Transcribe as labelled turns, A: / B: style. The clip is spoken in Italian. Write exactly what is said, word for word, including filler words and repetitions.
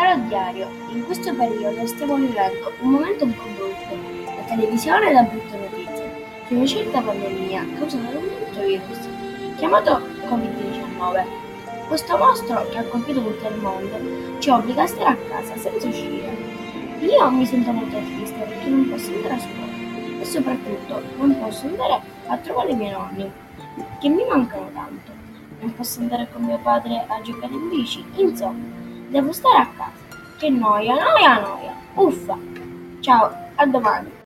A: Caro diario, in questo periodo stiamo vivendo un momento un po' brutto. La televisione dà brutte notizie su una certa pandemia causata da un brutto virus chiamato covid diciannove. Questo mostro che ha colpito tutto il mondo ci obbliga a stare a casa senza uscire. Io mi sento molto triste perché non posso andare a scuola e soprattutto non posso andare a trovare i miei nonni che mi mancano tanto. Non posso andare con mio padre a giocare in bici, insomma, devo stare a casa. Che noia, noia, noia. Uffa. Ciao, a domani.